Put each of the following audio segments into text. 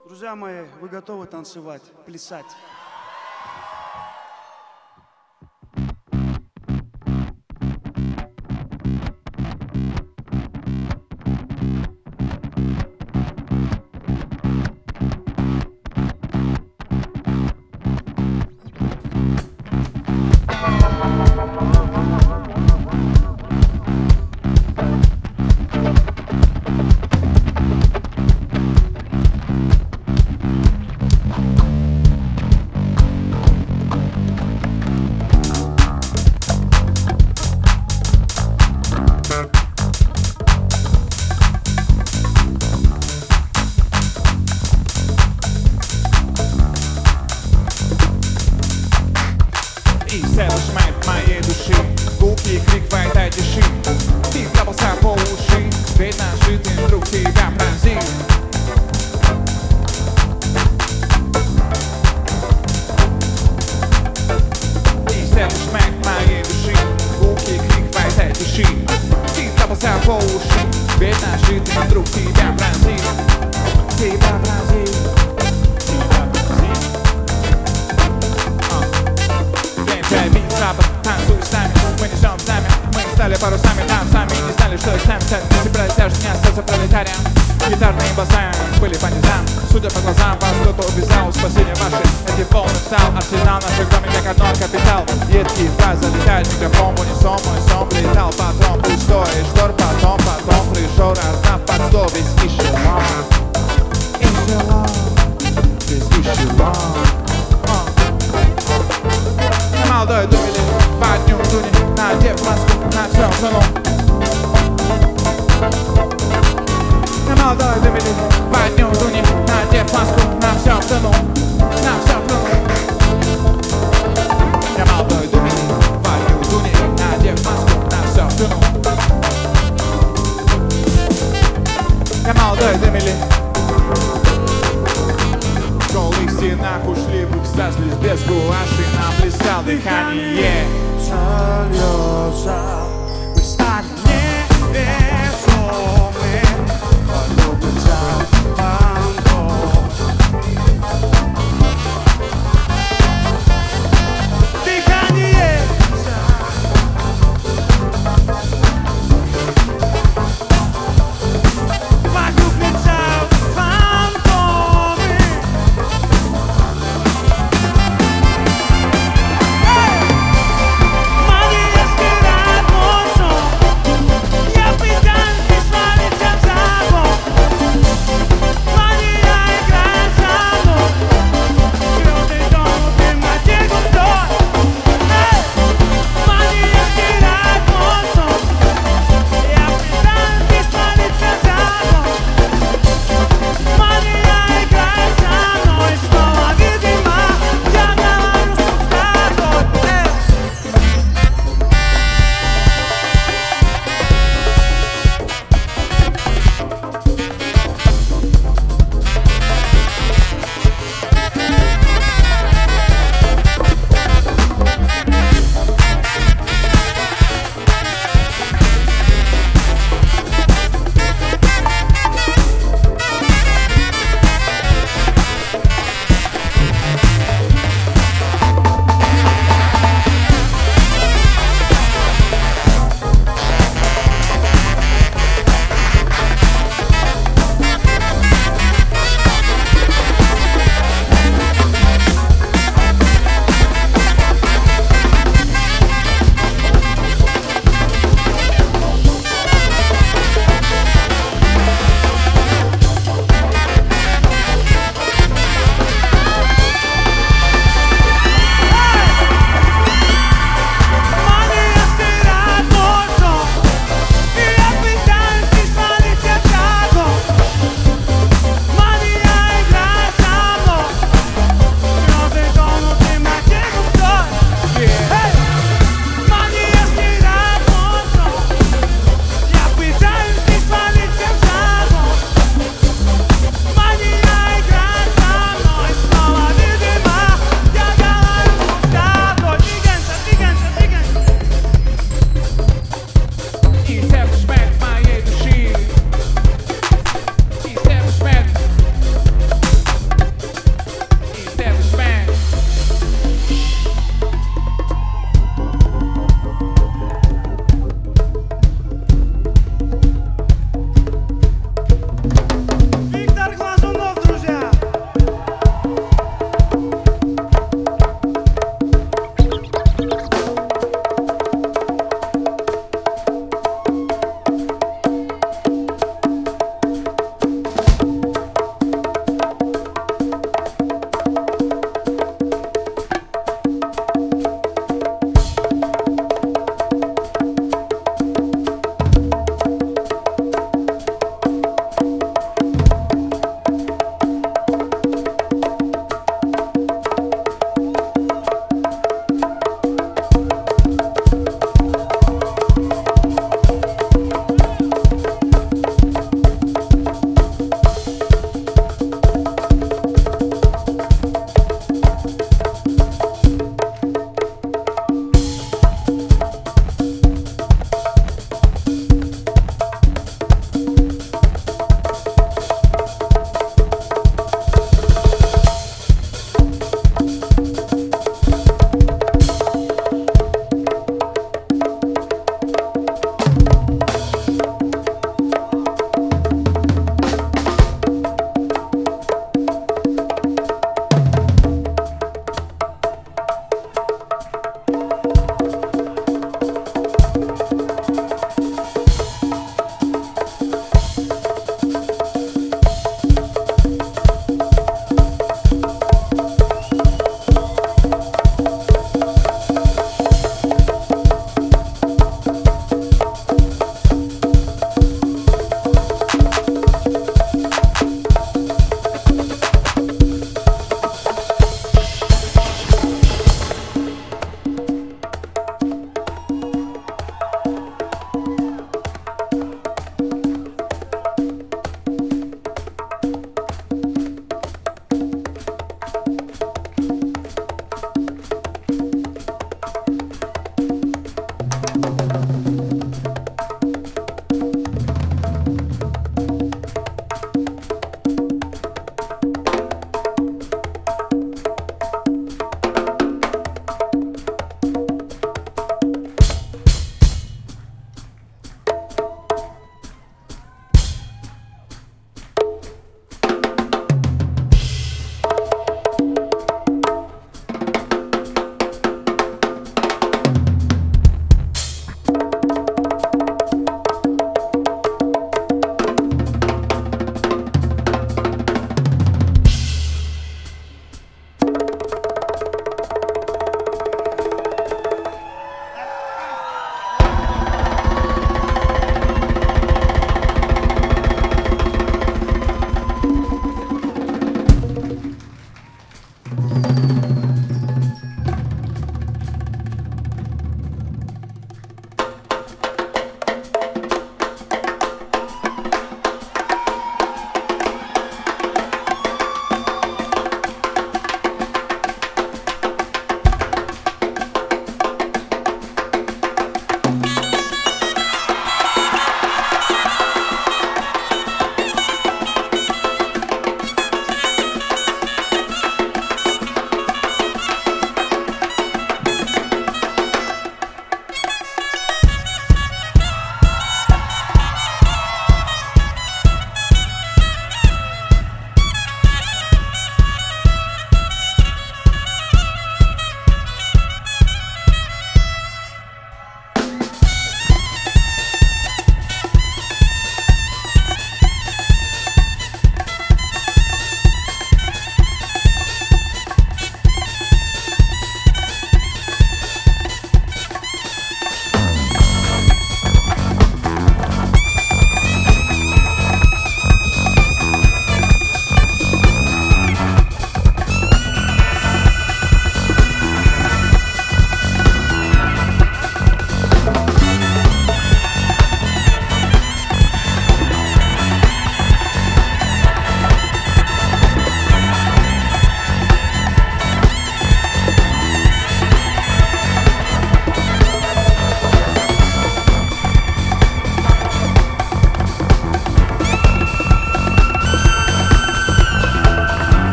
Друзья мои, вы готовы танцевать, плясать? И все выжимает моей души гулкий крик в этой тиши. Ты вляпался по уши, ведь наш житый друг тебя пронзит. И все выжимает моей души гулкий крик в этой тиши. Ты вляпался по уши, ведь наш житый друг тебя пронзит. Тебя пронзит. Бит, запад, танцуй с нами, мы несем знамя. Мы стали парусами, танцами, не знали, что их сами цель. Если пролетаешь, не остался пролетарием. Гитарные басы были по низам. Судя по глазам, вас кто-то увязал. Спасение ваши, эти волны встал. Арсенал наших кроме как одно капитал. Едкий фразы летает микрофон в унисон. Мой сон прилетал, потом пустой штор. Потом пришел, разнав под стол весь эшелон. Эшелон, весь эшелон. Молодой думали, под ним дуни, надев маску, на всем тонул. Молодой думали, под ним дуни, надев маску, на всем тонул. На всем тонул. Я молодой думали, под ним дуни, надев маску, на всем тонул. Я молодой думали. В голых стенах ушли в экстаз, лишь без гуаши нам блистал дыхание. Сольется, мы станем невесомы, полюбится фантом. Дыхание. Вокруг летают фантомы. Мания стирает мой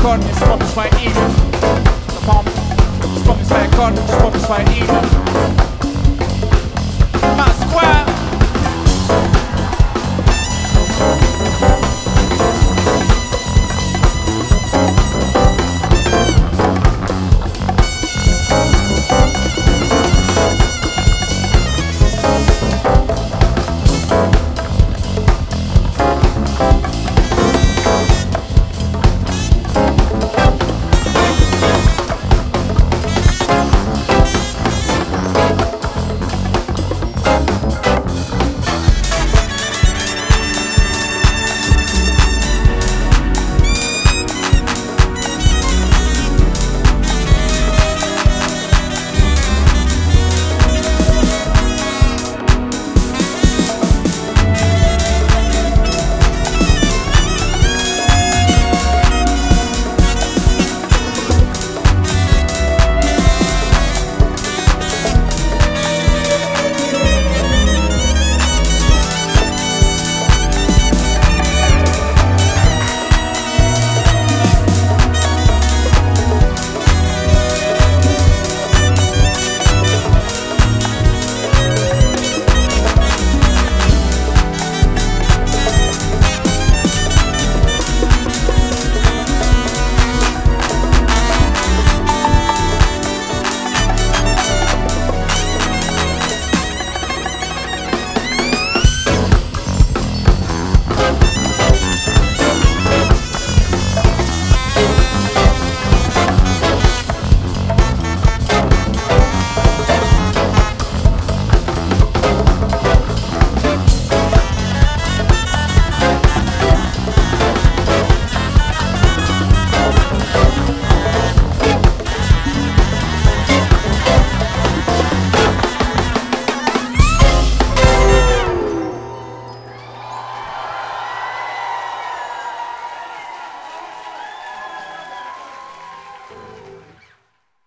корни, вспомни свои имя. Запомни, вспомни свои корни, вспомни свои имя. Москва!